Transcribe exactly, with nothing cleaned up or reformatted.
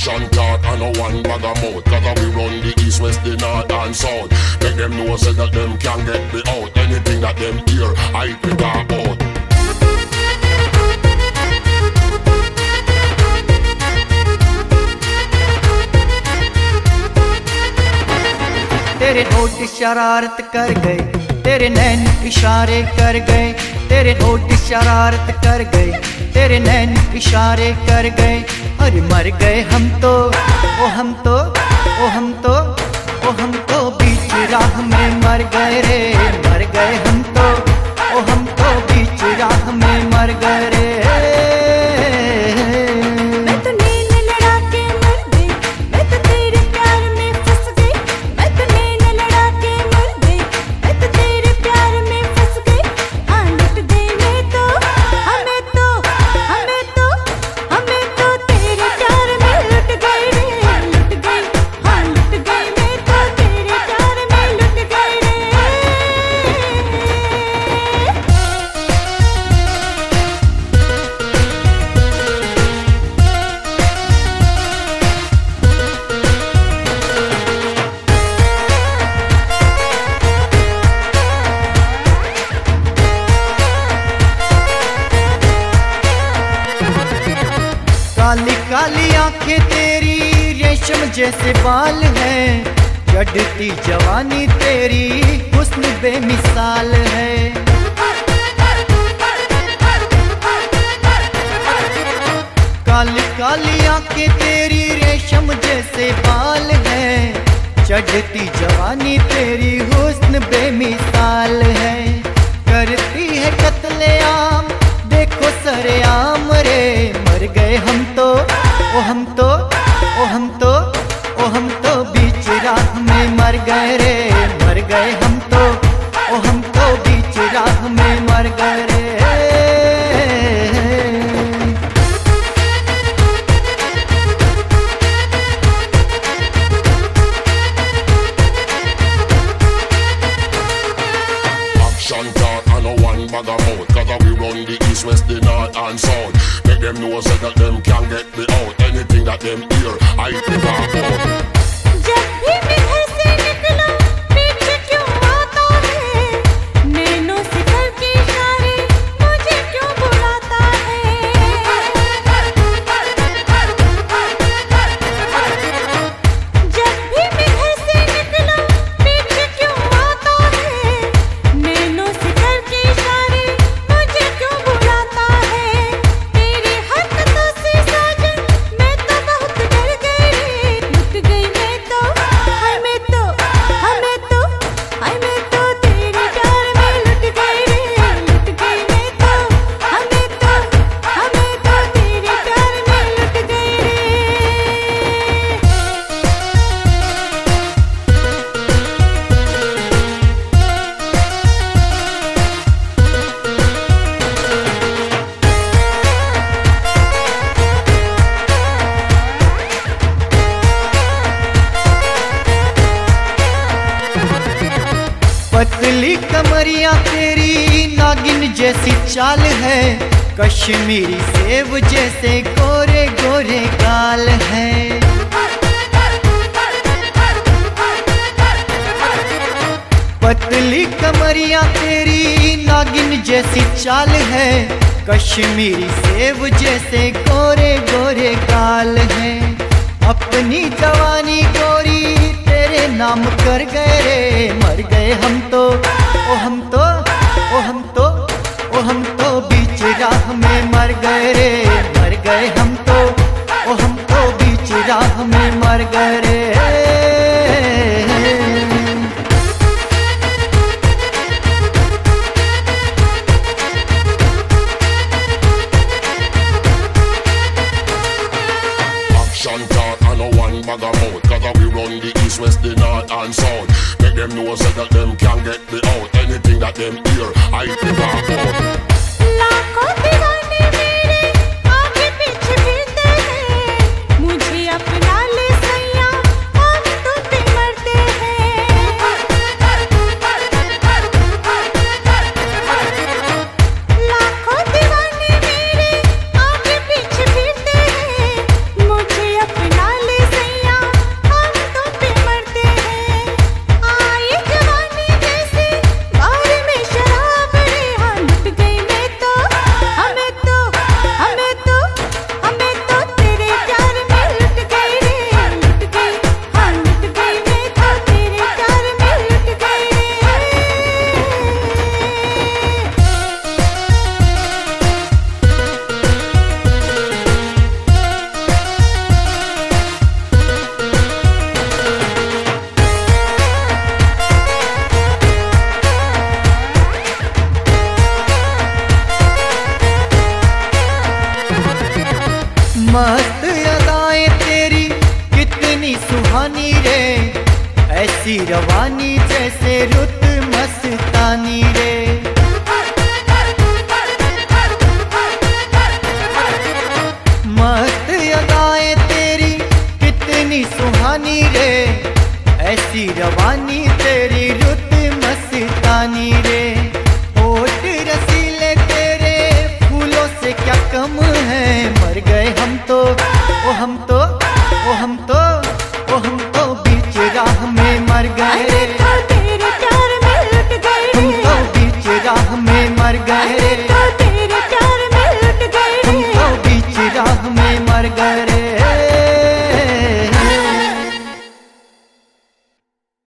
Action talk and no one bag of mouth, cause we run the east, west, the north and south. Make them know say that them can get me out. Anything that them hear, I pick up out. तेरे होठ शरारत कर गए, तेरे नैन इशारे कर गए, तेरे होठ शरारत कर गए, तेरे नैन इशारे कर गए। अरे मर गए हम तो, ओ हम तो, ओ हम तो, ओ हम तो बीच राह में मर गए रे। मर गए हम तो, ओ हम तो बीच राह में मर गए रे। काली काली आंखें तेरी रेशम जैसे बाल हैं, चढ़ती जवानी तेरी हुस्न बेमिसाल है। काली काली आंखें तेरी रेशम जैसे बाल हैं, चढ़ती जवानी तेरी हुस्न बेमिसाल है। करती है कत्लेआम देखो सरेआम रे। मर गए हम तो, ओ हम तो, ओ हम तो, ओ हम तो बीच राह में मर गए रे। मर गए हम तो, ओ हम तो बीच राह में मर गए रे। Action talk and no one bag of mouth, cause we run the east, west, the north and south. Make them know say that them can get me out. Anything that them hear, I pick up out. जब भी मैं घर से निकलूं पीछे क्यों आता है, नैनों से करके इशारे मुझे क्यों बुलाता है। जब भी मैं घर से निकलूं पीछे क्यों आता है, नैनों से करके इशारे मुझे क्यों बुलाता है। तेरी हरकतों से साजन मैं तो बहुत डर गई, लुट गई मैं तो, हाय मैं तो, हमें तो, हाय मैं तो तेरे प्यार में लुट गई रे। लुट गई मैं तो, हमें तो, हमें तो तेरे प्यार में लुट गई रे। पतली कमरिया तेरी नागिन जैसी चाल है, कश्मीरी सेब जैसे गोरे गोरे गाल है। पतली कमरिया तेरी नागिन जैसी चाल है, कश्मीरी सेब जैसे गोरे गोरे गाल है। अपनी जवानी गोरी तेरे नाम कर गए रे। मर गए हम तो, ओ हम तो, ओ हम तो, ओ हम तो बीच राह में मर गए रे। मर गए हम तो, ओ हम तो बीच राह में मर गए रे। Action talk and no one bag of mouth, cause we run the east, west, the north and south. Make them know say that them can get me out. Anything that them hear, I pick up out. लाखों दीवाने मेरे आगे पीछे फिरते हैं, मुझे अपना ले सैया हम तुम पे मरते हैं। लाखों दीवाने मेरे आगे पीछे फिरते हैं, मुझे अपना ऐसी रवानी जैसे रुत मस्तानी रे। मस्त अदाएं तेरी कितनी सुहानी रे, ऐसी रवानी